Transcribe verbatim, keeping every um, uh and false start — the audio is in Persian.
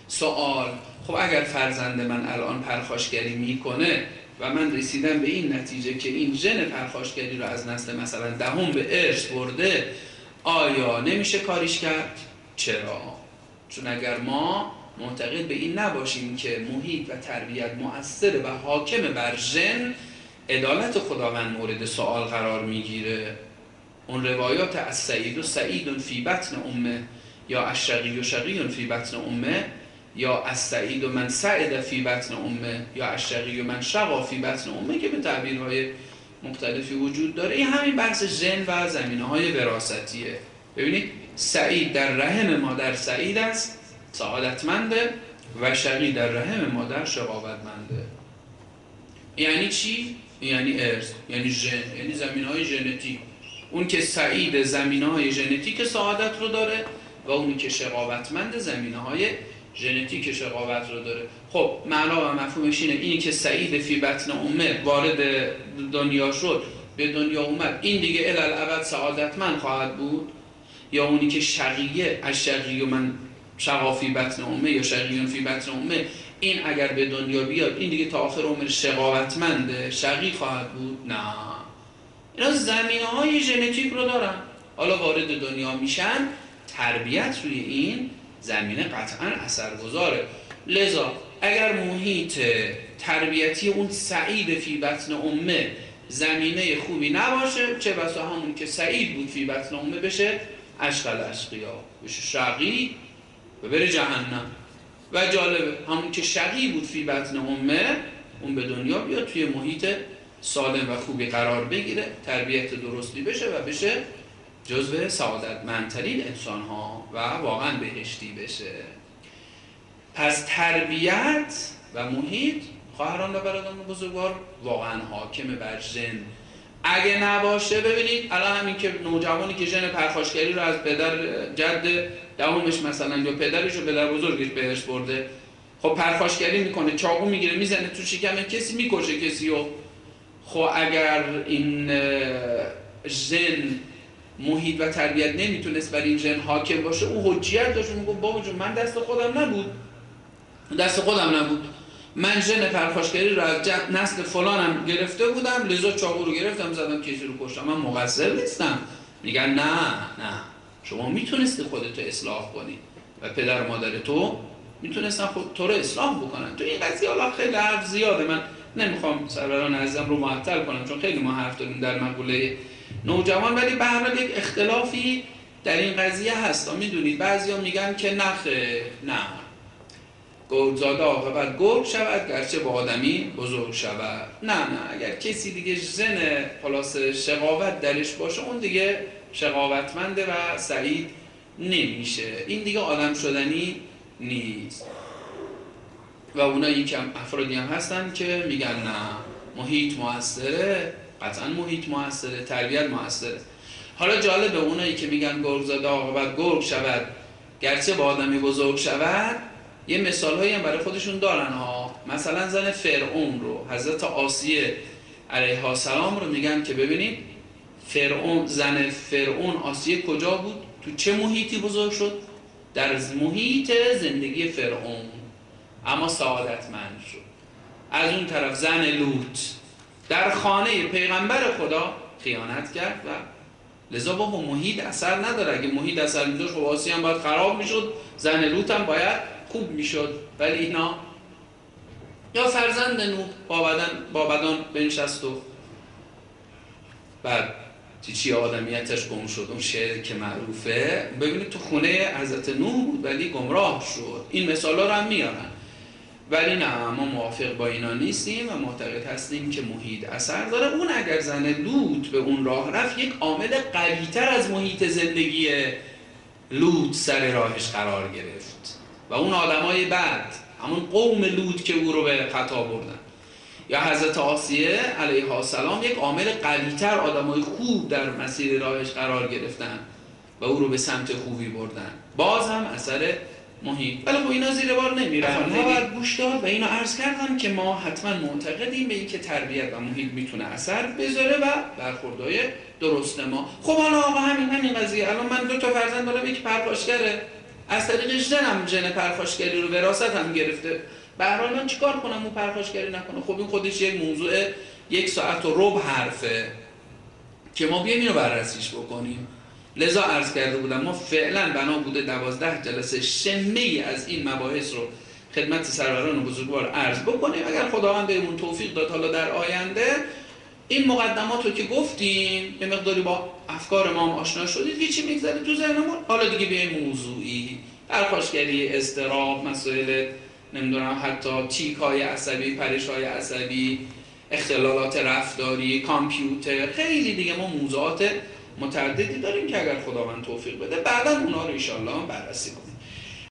سوال: خب اگر فرزند من الان پرخاشگری میکنه و من رسیدم به این نتیجه که این ژن پرخاشگری رو از نسل مثلا دهم به ارث برده، آیا نمیشه کاریش کرد؟ چرا؟ چون اگر ما معتقد به این نباشیم که محیط و تربیت مؤثر و حاکم بر ژن، عدالت خداوند مورد سوال قرار میگیره. اون روایات از سعید و سعید فی بطن امه، یا از شقی و شقی فی بطن امه، یا از سعید و من سعد فی بطن امه، یا از شقی و من شقا فی بطن امه، که به تعبیرهای مختلفی وجود داره، این همین بحث ژن و زمینه‌های وراثتیه. ببینید، سعید در رحم مادر سعید است، سعادتمنده، و شقی در رحم مادر شقاوتمنده. یعنی چی؟ یعنی ارث، یعنی ژن، یعنی زمینه‌های ژنتیک. اون که سعید زمینه‌های ژنتیک سعادت رو داره و اونی که شقاوتمند زمینه‌های ژنتیک شقاوت رو داره. خب معنا و مفهومش اینه، اینی که سعید فی بطن امه وارد دنیا شد، به دنیا اومد، این دیگه الالعبد سعادتمند خواهد بود؟ یا اونی که شقیه، از شقی و من شقا فی بطن امه یا شقیون فی بطن امه، این اگر به دنیا بیاد این دیگه تا آخر عمر شقاوتمنده، شقی خواهد بود؟ نه، اینا زمینه‌های ژنتیک رو دارن. حالا وارد دنیا میشن، تربیت روی این زمینه قطعا اثرگذاره. لذا اگر محیط تربیتی اون سعید فی بطن امه زمینه خوبی نباشه، چه بسا همون که سعید بود فی بطن امه بشه اشقل اشقیا، بشه شقی و بره جهنم. و جالبه همون که شقی بود فی بطن امه، اون به دنیا بیاد توی محیط سالم و خوبی قرار بگیره، تربیت درستی بشه و بشه جزو سعادتمندترین انسان ها و واقعا بهشتی بشه. پس تربیت و محیط، خواهران و برادران بزرگوار، واقعا حاکم بر ژن. اگه نباشه، ببینید الان همین که نوجوانی که ژن پرخاشگری رو از پدر جد دهمش مثلا یا پدرش و پدر بزرگش به ارث برده، خب پرخاشگری میکنه، چاقو میگیره میزنه تو شکم کسی، میکشه کسی رو. خب اگر این ژن محیط و تربیت نمیتونست بر این ژن حاکم باشه، اون حجیت داشت، میگه بابا جون من دست خودم نبود، دست خودم نبود، من ژن پرخاشگری رو از نسل فلانم گرفته بودم، لذا چاقو رو گرفتم زدم کسی رو کشتم، من مقصر نیستم. میگن نه نه، شما میتونستی خودتو اصلاح کنی و پدر و مادر تو میتونستن خود تو رو اصلاح بکنن. تو این قضیه حالا خیلی حرف زیاده، من نمیخوام سروران عزیزم رو معطل کنم چون خیلی ما حرف داریم در مقوله نوجوان، ولی به هر حال یک اختلافی در این قضیه هست. میدونید بعضیا میگن که نخه، نه، گرگزاده عاقبت گرگ شود گرچه با آدمی بزرگ شود. نه نه، اگر کسی دیگه ژن خلاص شقاوت درش باشه، اون دیگه شقاوتمنده و سعید نمیشه، این دیگه آدم شدنی نیست. و اونایی که افرادی هم هستن که میگن نه، محیط موثره، قطعا محیط موثره، تربیت موثره. حالا جالبه اونایی که میگن گرگزاده عاقبت گرگ شود گرچه با آدمی بزرگ شود، یه مثال هایی هم برای خودشون دارن ها. مثلا زن فرعون رو، حضرت آسیه علیها السلام رو میگن که ببینید فرعون، زن فرعون آسیه کجا بود؟ تو چه محیطی بزرگ شد؟ در محیط زندگی فرعون، اما سعادتمند شد. از اون طرف زن لوط در خانه پیغمبر خدا خیانت کرد و لذا با محیط اثر نداره. اگه محیط اثر میذاشت خب آسیه هم باید خراب میشد، زن لوط هم باید خوب میشد، ولی اینا. یا فرزند نوح با بدن با بدن بنشست و بعد چی چی آدمیتش گم شد، اون شعر که معروفه. ببینید تو خونه حضرت نوح بود ولی گمراه شد. این مثالا رو هم میارن، ولی نه، ما موافق با اینا نیستیم و معتقد هستیم که محیط اثر داره. اون اگر زن لوط به اون راه رفت، یک عامل قوی‌تر از محیط زندگی لوط سر راهش قرار گرفت و اون آدمای بعد، همون قوم لوط که او رو به خطا بردن. یا حضرت آسیه علیها السلام، یک عامل قوی‌تر، آدمای خوب در مسیر راهش قرار گرفتن و او رو به سمت خوبی بردن. باز هم اثر محیط. ولی خب اینا زیر بار نمیرن، ما باید گوش داد و اینو عرض کردم که ما حتما معتقدیم به این که تربیت و محیط میتونه اثر بذاره و برخوردهای درست ما. خب حالا آقا همین همین قضیه، الان من دو تا فرزند دارم، یکی پرخاشگره، از طریق ژنم ژن پرخاشگری رو وراثت هم گرفته. به هر حال من چیکار کنم اون پرخاشگری نکنه؟ خب این خودش یک موضوع یک ساعت و ربع حرفه که ما بیایم اینو بررسیش بکنیم. لذا عرض کرده بودم ما فعلا بنا بوده دوازده جلسه شمه‌ای از این مباحث رو خدمت سروران بزرگوار عرض بکنیم. اگر خداوند بهمون توفیق داد حالا در آینده این مقدمات رو که گفتیم یه مقداری با افکار ما هم آشنا شدید، هیچی میگذره تو ذهنمون، حالا دیگه بیایم موضوعی، پرخاشگری، اضطراب، مسائل نمیدونم حتی تیک‌های عصبی، پریش‌های عصبی، اختلالات رفتاری، کامپیوتر، خیلی دیگه ما موضوعات متعددی داریم که اگر خداوند توفیق بده بعدا اونها رو ان شاء الله بررسی کنیم.